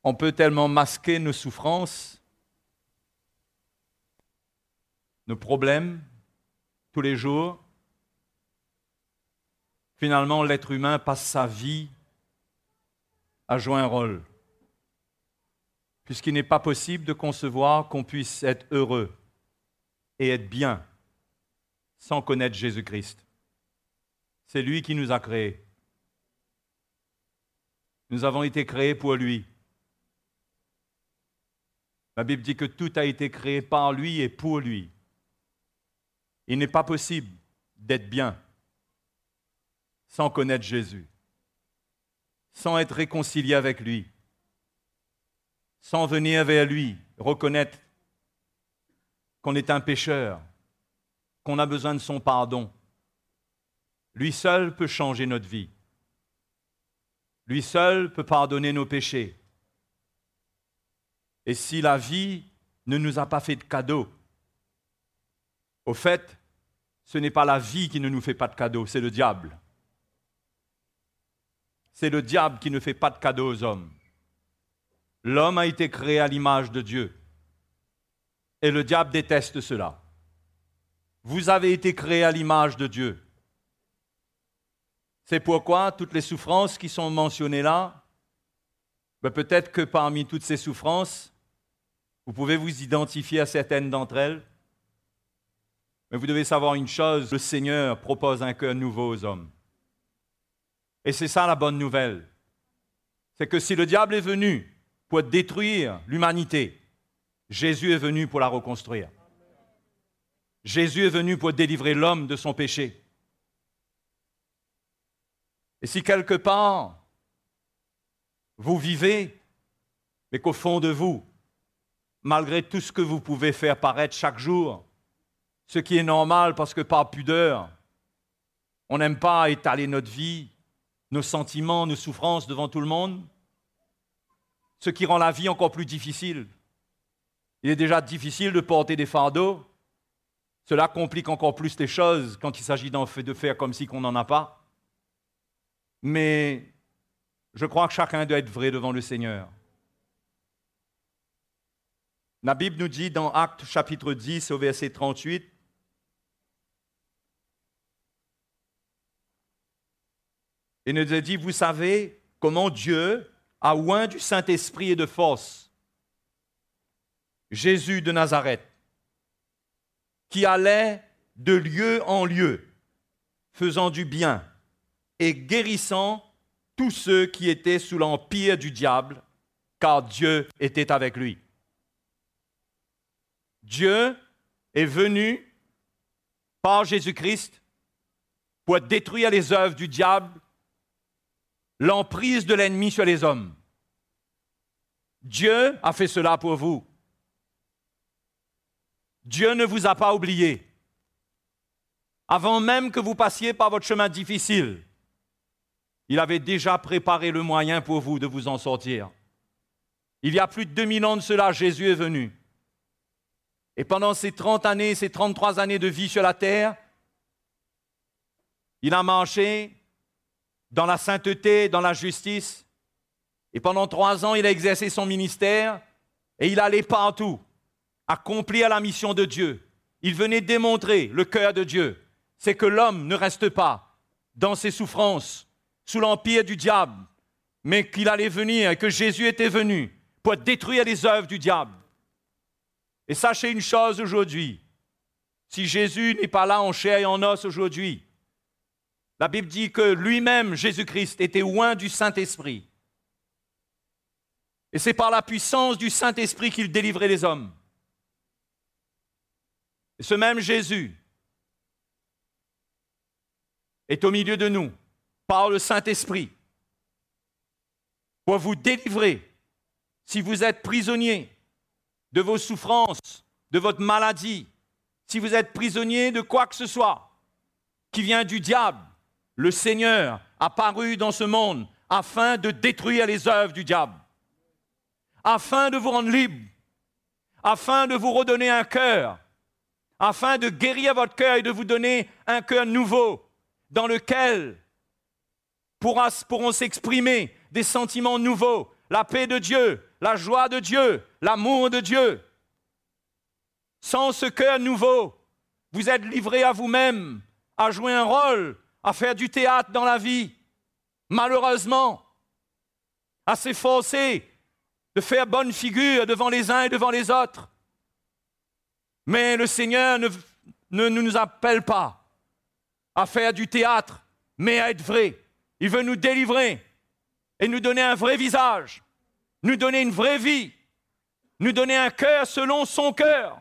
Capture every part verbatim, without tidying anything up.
On peut tellement masquer nos souffrances, nos problèmes, tous les jours. Finalement, l'être humain passe sa vie à jouer un rôle, puisqu'il n'est pas possible de concevoir qu'on puisse être heureux et être bien sans connaître Jésus-Christ. C'est lui qui nous a créés. Nous avons été créés pour lui. La Bible dit que tout a été créé par lui et pour lui. Il n'est pas possible d'être bien sans connaître Jésus, sans être réconcilié avec lui, sans venir vers lui, reconnaître qu'on est un pécheur, qu'on a besoin de son pardon. Lui seul peut changer notre vie. Lui seul peut pardonner nos péchés. Et si la vie ne nous a pas fait de cadeau, au fait, ce n'est pas la vie qui ne nous fait pas de cadeau, c'est le diable. C'est le diable qui ne fait pas de cadeau aux hommes. L'homme a été créé à l'image de Dieu. Et le diable déteste cela. Vous avez été créé à l'image de Dieu. C'est pourquoi toutes les souffrances qui sont mentionnées là, ben peut-être que parmi toutes ces souffrances, vous pouvez vous identifier à certaines d'entre elles. Mais vous devez savoir une chose, le Seigneur propose un cœur nouveau aux hommes. Et c'est ça la bonne nouvelle. C'est que si le diable est venu pour détruire l'humanité, Jésus est venu pour la reconstruire. Jésus est venu pour délivrer l'homme de son péché. Et si quelque part, vous vivez, mais qu'au fond de vous, malgré tout ce que vous pouvez faire paraître chaque jour, ce qui est normal parce que par pudeur, on n'aime pas étaler notre vie, nos sentiments, nos souffrances devant tout le monde, ce qui rend la vie encore plus difficile. Il est déjà difficile de porter des fardeaux, cela complique encore plus les choses quand il s'agit d'en fait, de faire comme si qu'on n'en a pas. Mais je crois que chacun doit être vrai devant le Seigneur. La Bible nous dit dans Actes chapitre dix au verset trente-huit, il nous a dit, vous savez comment Dieu a oint du Saint-Esprit et de force Jésus de Nazareth, qui allait de lieu en lieu, faisant du bien et guérissant tous ceux qui étaient sous l'empire du diable, car Dieu était avec lui. Dieu est venu par Jésus-Christ pour détruire les œuvres du diable, l'emprise de l'ennemi sur les hommes. Dieu a fait cela pour vous. Dieu ne vous a pas oublié. Avant même que vous passiez par votre chemin difficile, il avait déjà préparé le moyen pour vous de vous en sortir. Il y a plus de deux mille ans de cela, Jésus est venu. Et pendant ces trente années, ces trente-trois années de vie sur la terre, il a marché dans la sainteté, dans la justice. Et pendant trois ans, il a exercé son ministère et il allait partout, accomplir la mission de Dieu. Il venait démontrer le cœur de Dieu. C'est que l'homme ne reste pas dans ses souffrances, sous l'empire du diable, mais qu'il allait venir et que Jésus était venu pour détruire les œuvres du diable. Et sachez une chose aujourd'hui, si Jésus n'est pas là en chair et en os aujourd'hui, la Bible dit que lui-même, Jésus-Christ, était oint du Saint-Esprit. Et c'est par la puissance du Saint-Esprit qu'il délivrait les hommes. Et ce même Jésus est au milieu de nous, par le Saint-Esprit, pour vous délivrer si vous êtes prisonnier de vos souffrances, de votre maladie, si vous êtes prisonnier de quoi que ce soit qui vient du diable. Le Seigneur apparu dans ce monde afin de détruire les œuvres du diable, afin de vous rendre libre, afin de vous redonner un cœur, afin de guérir votre cœur et de vous donner un cœur nouveau dans lequel pourra, pourront s'exprimer des sentiments nouveaux, la paix de Dieu, la joie de Dieu, l'amour de Dieu. Sans ce cœur nouveau, vous êtes livré à vous-même, à jouer un rôle, à faire du théâtre dans la vie, malheureusement, à s'efforcer de faire bonne figure devant les uns et devant les autres. Mais le Seigneur ne, ne, ne nous appelle pas à faire du théâtre, mais à être vrai. Il veut nous délivrer et nous donner un vrai visage, nous donner une vraie vie, nous donner un cœur selon son cœur.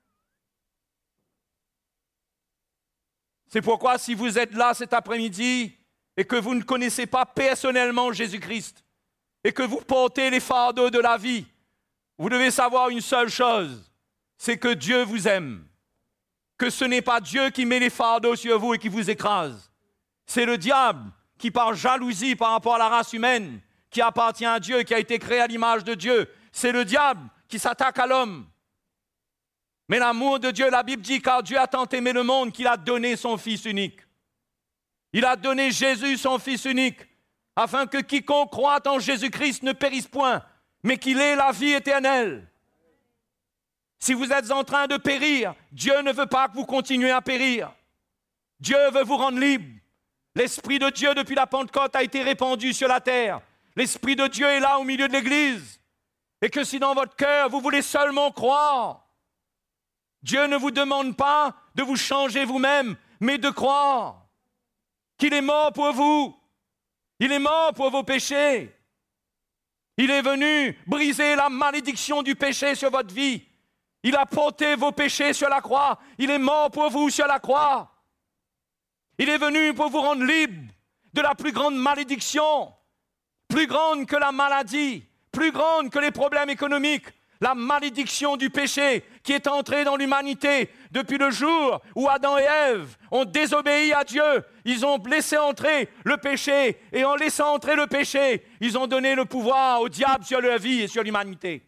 C'est pourquoi si vous êtes là cet après-midi et que vous ne connaissez pas personnellement Jésus-Christ et que vous portez les fardeaux de la vie, vous devez savoir une seule chose, c'est que Dieu vous aime, que ce n'est pas Dieu qui met les fardeaux sur vous et qui vous écrase. C'est le diable qui, par jalousie par rapport à la race humaine, qui appartient à Dieu, qui a été créé à l'image de Dieu, c'est le diable qui s'attaque à l'homme. Mais l'amour de Dieu, la Bible dit, car Dieu a tant aimé le monde qu'il a donné son Fils unique. Il a donné Jésus, son Fils unique, afin que quiconque croit en Jésus-Christ ne périsse point, mais qu'il ait la vie éternelle. Si vous êtes en train de périr, Dieu ne veut pas que vous continuiez à périr. Dieu veut vous rendre libre. L'Esprit de Dieu, depuis la Pentecôte, a été répandu sur la terre. L'Esprit de Dieu est là au milieu de l'Église. Et que si dans votre cœur, vous voulez seulement croire, Dieu ne vous demande pas de vous changer vous-même, mais de croire qu'il est mort pour vous. Il est mort pour vos péchés. Il est venu briser la malédiction du péché sur votre vie. Il a porté vos péchés sur la croix. Il est mort pour vous sur la croix. Il est venu pour vous rendre libre de la plus grande malédiction, plus grande que la maladie, plus grande que les problèmes économiques, la malédiction du péché qui est entrée dans l'humanité depuis le jour où Adam et Ève ont désobéi à Dieu. Ils ont laissé entrer le péché et en laissant entrer le péché, ils ont donné le pouvoir au diable sur leur vie et sur l'humanité.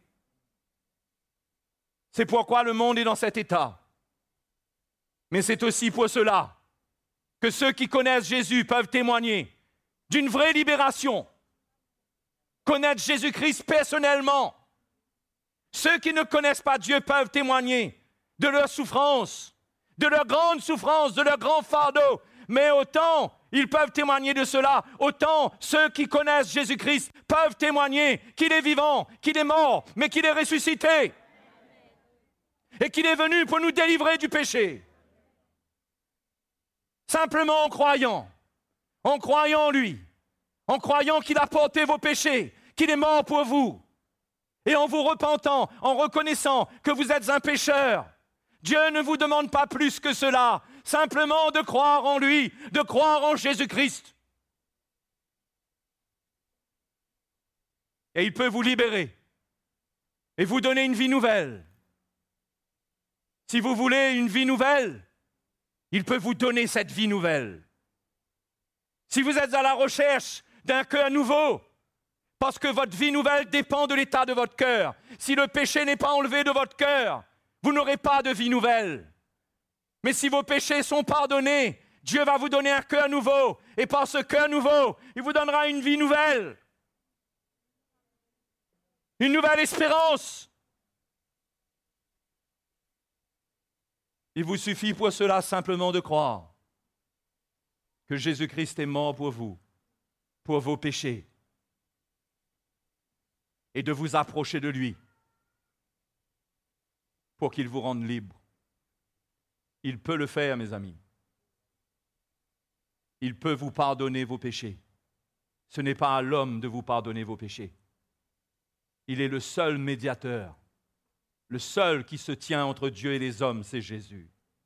C'est pourquoi le monde est dans cet état. Mais c'est aussi pour cela que ceux qui connaissent Jésus peuvent témoigner d'une vraie libération. Connaître Jésus-Christ personnellement. Ceux qui ne connaissent pas Dieu peuvent témoigner de leur souffrance, de leur grande souffrance, de leur grand fardeau. Mais autant ils peuvent témoigner de cela, autant ceux qui connaissent Jésus-Christ peuvent témoigner qu'il est vivant, qu'il est mort, mais qu'il est ressuscité. Et qu'il est venu pour nous délivrer du péché. Simplement en croyant, en croyant en lui, en croyant qu'il a porté vos péchés, qu'il est mort pour vous. Et en vous repentant, en reconnaissant que vous êtes un pécheur, Dieu ne vous demande pas plus que cela, simplement de croire en lui, de croire en Jésus-Christ. Et il peut vous libérer et vous donner une vie nouvelle. Si vous voulez une vie nouvelle, il peut vous donner cette vie nouvelle. Si vous êtes à la recherche d'un cœur nouveau, parce que votre vie nouvelle dépend de l'état de votre cœur. Si le péché n'est pas enlevé de votre cœur, vous n'aurez pas de vie nouvelle. Mais si vos péchés sont pardonnés, Dieu va vous donner un cœur nouveau. Et par ce cœur nouveau, il vous donnera une vie nouvelle. Une nouvelle espérance. Il vous suffit pour cela simplement de croire que Jésus-Christ est mort pour vous, pour vos péchés, et de vous approcher de lui pour qu'il vous rende libre. Il peut le faire, mes amis. Il peut vous pardonner vos péchés. Ce n'est pas à l'homme de vous pardonner vos péchés. Il est le seul médiateur. Le seul qui se tient entre Dieu et les hommes, c'est Jésus.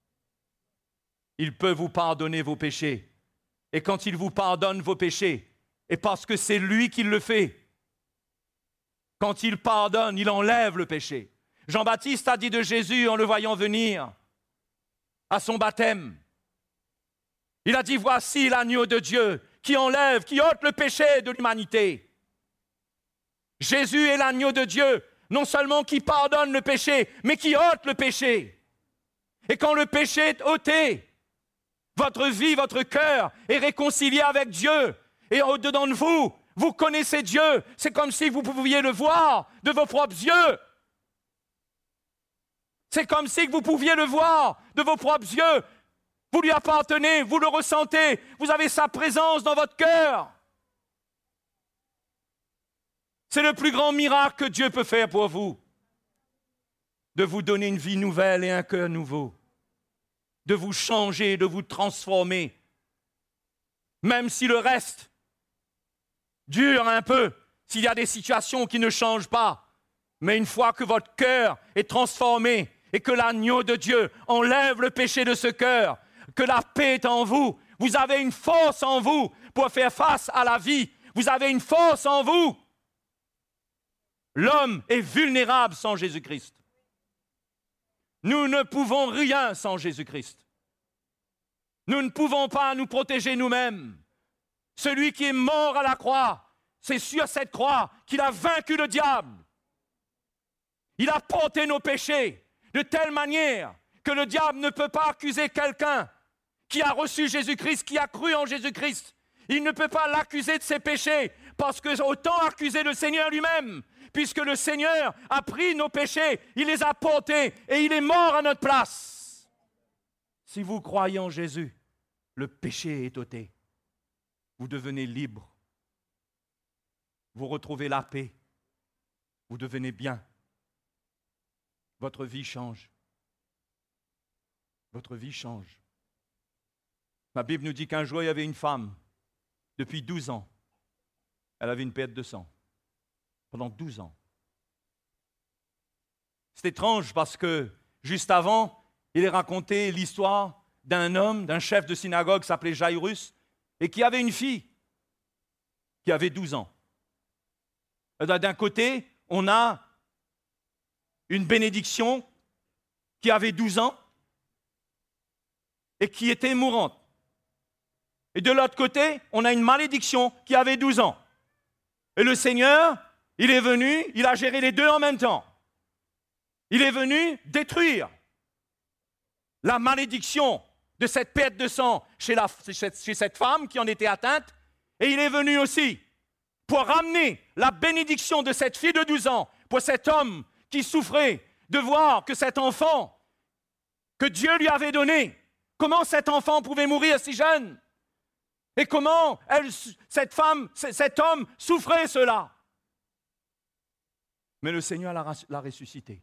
Il peut vous pardonner vos péchés. Et quand il vous pardonne vos péchés, et parce que c'est lui qui le fait, quand il pardonne, il enlève le péché. Jean-Baptiste a dit de Jésus en le voyant venir à son baptême. Il a dit, voici l'agneau de Dieu qui enlève, qui ôte le péché de l'humanité. Jésus est l'agneau de Dieu, non seulement qui pardonne le péché, mais qui ôte le péché. Et quand le péché est ôté, votre vie, votre cœur est réconcilié avec Dieu. Et au-dedans de vous, Vous connaissez Dieu. C'est comme si vous pouviez le voir de vos propres yeux. C'est comme si vous pouviez le voir de vos propres yeux. Vous lui appartenez, vous le ressentez. Vous avez sa présence dans votre cœur. C'est le plus grand miracle que Dieu peut faire pour vous. De vous donner une vie nouvelle et un cœur nouveau. De vous changer, de vous transformer. Même si le reste dure un peu, s'il y a des situations qui ne changent pas. Mais une fois que votre cœur est transformé et que l'agneau de Dieu enlève le péché de ce cœur, que la paix est en vous, vous avez une force en vous pour faire face à la vie. Vous avez une force en vous. L'homme est vulnérable sans Jésus-Christ. Nous ne pouvons rien sans Jésus-Christ. Nous ne pouvons pas nous protéger nous-mêmes. Celui qui est mort à la croix, c'est sur cette croix qu'il a vaincu le diable. Il a porté nos péchés de telle manière que le diable ne peut pas accuser quelqu'un qui a reçu Jésus-Christ, qui a cru en Jésus-Christ. Il ne peut pas l'accuser de ses péchés, parce que autant accuser le Seigneur lui-même, puisque le Seigneur a pris nos péchés, il les a portés et il est mort à notre place. Si vous croyez en Jésus, le péché est ôté. Vous devenez libre. Vous retrouvez la paix. Vous devenez bien. Votre vie change. Votre vie change. La Bible nous dit qu'un jour, il y avait une femme, depuis douze ans. Elle avait une perte de sang. Pendant douze ans. C'est étrange parce que, juste avant, il est raconté l'histoire d'un homme, d'un chef de synagogue qui s'appelait Jairus, et qui avait une fille qui avait douze ans. D'un côté, on a une bénédiction qui avait douze ans et qui était mourante. Et de l'autre côté, on a une malédiction qui avait douze ans. Et le Seigneur, il est venu, il a géré les deux en même temps. Il est venu détruire la malédiction de cette perte de sang chez, la, chez cette femme qui en était atteinte. Et il est venu aussi pour ramener la bénédiction de cette fille de douze ans, pour cet homme qui souffrait de voir que cet enfant que Dieu lui avait donné, comment cet enfant pouvait mourir si jeune? Et comment elle, cette femme, cet homme souffrait cela? Mais le Seigneur l'a, l'a ressuscité.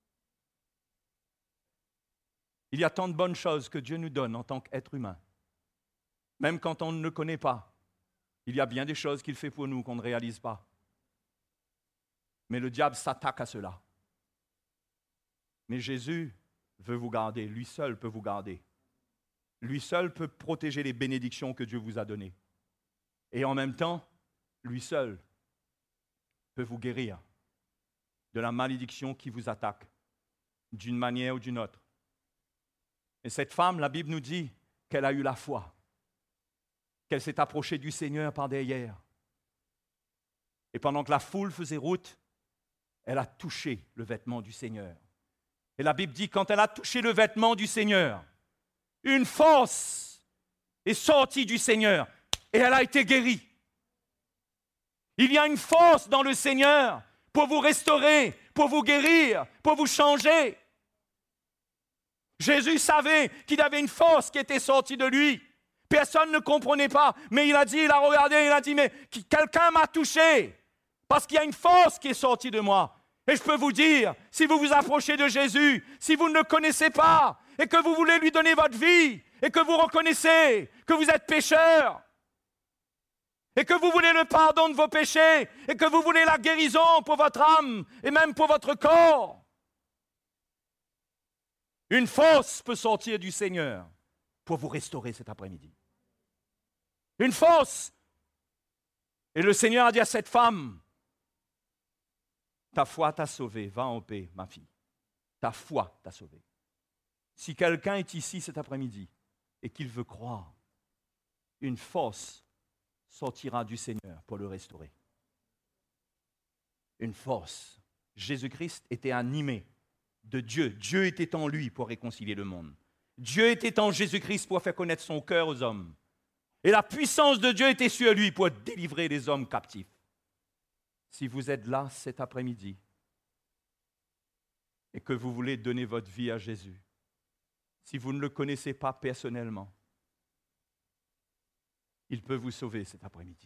Il y a tant de bonnes choses que Dieu nous donne en tant qu'être humain. Même quand on ne le connaît pas, il y a bien des choses qu'il fait pour nous qu'on ne réalise pas. Mais le diable s'attaque à cela. Mais Jésus veut vous garder, lui seul peut vous garder. Lui seul peut protéger les bénédictions que Dieu vous a données. Et en même temps, lui seul peut vous guérir de la malédiction qui vous attaque, d'une manière ou d'une autre. Et cette femme, la Bible nous dit qu'elle a eu la foi, qu'elle s'est approchée du Seigneur par derrière. Et pendant que la foule faisait route, elle a touché le vêtement du Seigneur. Et la Bible dit, quand elle a touché le vêtement du Seigneur, une force est sortie du Seigneur et elle a été guérie. Il y a une force dans le Seigneur pour vous restaurer, pour vous guérir, pour vous changer. Jésus savait qu'il avait une force qui était sortie de lui. Personne ne comprenait pas, mais il a dit, il a regardé, il a dit, mais quelqu'un m'a touché, parce qu'il y a une force qui est sortie de moi. Et je peux vous dire, si vous vous approchez de Jésus, si vous ne le connaissez pas, et que vous voulez lui donner votre vie, et que vous reconnaissez que vous êtes pécheur, et que vous voulez le pardon de vos péchés, et que vous voulez la guérison pour votre âme, et même pour votre corps, une force peut sortir du Seigneur pour vous restaurer cet après-midi. Une force. Et le Seigneur a dit à cette femme, ta foi t'a sauvée, va en paix, ma fille. Ta foi t'a sauvée. Si quelqu'un est ici cet après-midi et qu'il veut croire, une force sortira du Seigneur pour le restaurer. Une force. Jésus-Christ était animé de Dieu. Dieu était en lui pour réconcilier le monde. Dieu était en Jésus-Christ pour faire connaître son cœur aux hommes. Et la puissance de Dieu était sur lui pour délivrer les hommes captifs. Si vous êtes là cet après-midi et que vous voulez donner votre vie à Jésus, si vous ne le connaissez pas personnellement, il peut vous sauver cet après-midi.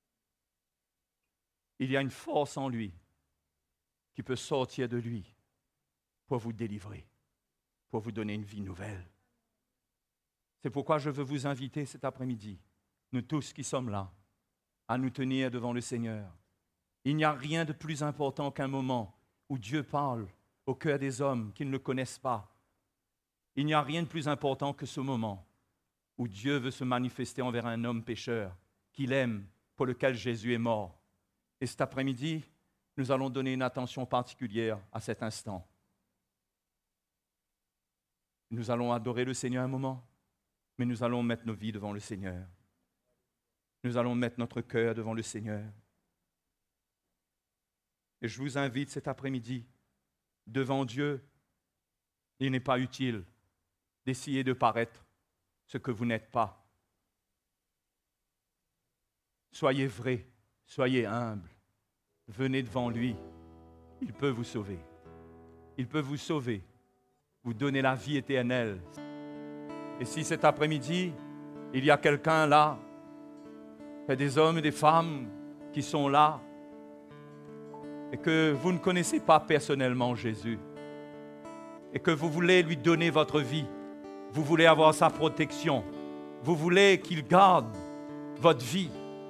Il y a une force en lui qui peut sortir de lui pour vous délivrer, pour vous donner une vie nouvelle. C'est pourquoi je veux vous inviter cet après-midi, nous tous qui sommes là, à nous tenir devant le Seigneur. Il n'y a rien de plus important qu'un moment où Dieu parle au cœur des hommes qui ne le connaissent pas. Il n'y a rien de plus important que ce moment où Dieu veut se manifester envers un homme pécheur qu'il aime, pour lequel Jésus est mort. Et cet après-midi, nous allons donner une attention particulière à cet instant. Nous allons adorer le Seigneur un moment, mais nous allons mettre nos vies devant le Seigneur. Nous allons mettre notre cœur devant le Seigneur. Et je vous invite cet après-midi, devant Dieu, il n'est pas utile d'essayer de paraître ce que vous n'êtes pas. Soyez vrais, soyez humbles, venez devant lui, il peut vous sauver. Il peut vous sauver, vous donner la vie éternelle. Et si cet après-midi, il y a quelqu'un là, il y a des hommes et des femmes qui sont là, et que vous ne connaissez pas personnellement Jésus, et que vous voulez lui donner votre vie, vous voulez avoir sa protection, vous voulez qu'il garde votre vie.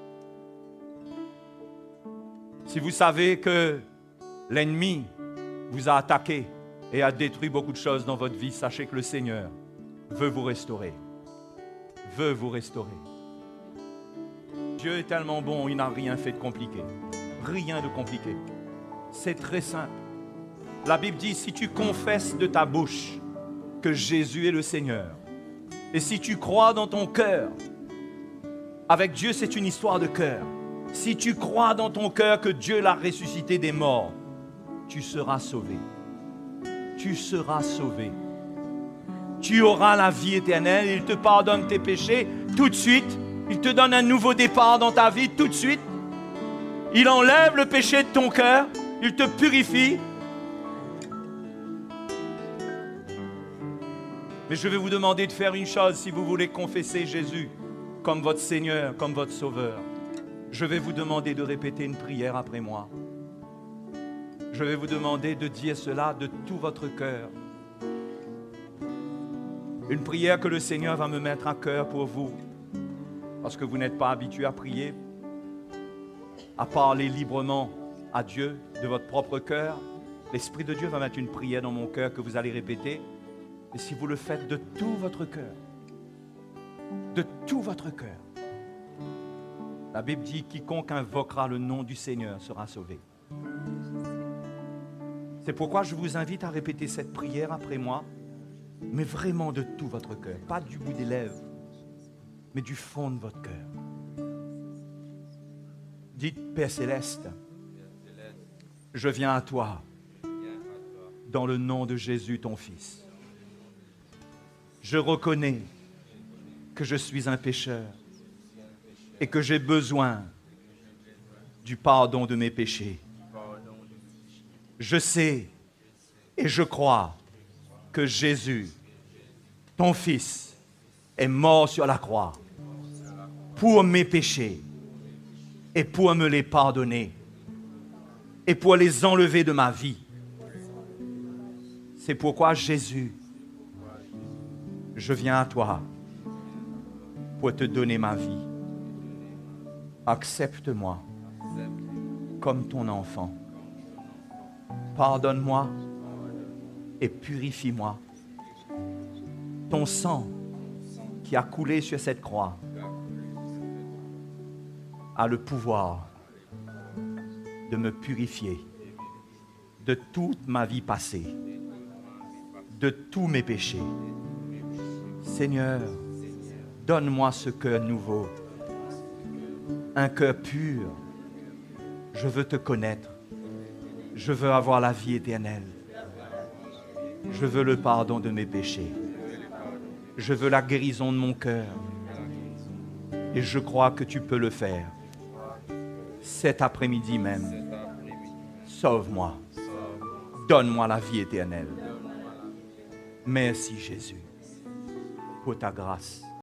Si vous savez que l'ennemi vous a attaqué et a détruit beaucoup de choses dans votre vie, sachez que le Seigneur veut vous restaurer, veut vous restaurer. Dieu est tellement bon, il n'a rien fait de compliqué, rien de compliqué. C'est très simple. La Bible dit, si tu confesses de ta bouche que Jésus est le Seigneur, et si tu crois dans ton cœur, avec Dieu c'est une histoire de cœur, si tu crois dans ton cœur que Dieu l'a ressuscité des morts, tu seras sauvé. Tu seras sauvé. Tu auras la vie éternelle, il te pardonne tes péchés tout de suite, il te donne un nouveau départ dans ta vie tout de suite, il enlève le péché de ton cœur, il te purifie. Mais je vais vous demander de faire une chose si vous voulez confesser Jésus comme votre Seigneur, comme votre Sauveur. Je vais vous demander de répéter une prière après moi. Je vais vous demander de dire cela de tout votre cœur. Une prière que le Seigneur va me mettre à cœur pour vous, parce que vous n'êtes pas habitué à prier, à parler librement à Dieu de votre propre cœur. L'Esprit de Dieu va mettre une prière dans mon cœur que vous allez répéter. Et si vous le faites de tout votre cœur, de tout votre cœur, la Bible dit, quiconque invoquera le nom du Seigneur sera sauvé. C'est pourquoi je vous invite à répéter cette prière après moi, mais vraiment de tout votre cœur, pas du bout des lèvres, mais du fond de votre cœur. Dites, Père Céleste, je viens à toi, dans le nom de Jésus, ton Fils. Je reconnais que je suis un pécheur et que j'ai besoin du pardon de mes péchés. Je sais et je crois que Jésus, ton Fils, est mort sur la croix pour mes péchés et pour me les pardonner et pour les enlever de ma vie. C'est pourquoi Jésus, je viens à toi pour te donner ma vie. Accepte-moi comme ton enfant. Pardonne-moi et purifie-moi. Ton sang qui a coulé sur cette croix a le pouvoir de me purifier de toute ma vie passée, de tous mes péchés. Seigneur, donne-moi ce cœur nouveau, un cœur pur. Je veux te connaître. Je veux avoir la vie éternelle. Je veux le pardon de mes péchés. Je veux la guérison de mon cœur. Et je crois que tu peux le faire. Cet après-midi même. Sauve-moi. Donne-moi la vie éternelle. Merci Jésus pour ta grâce.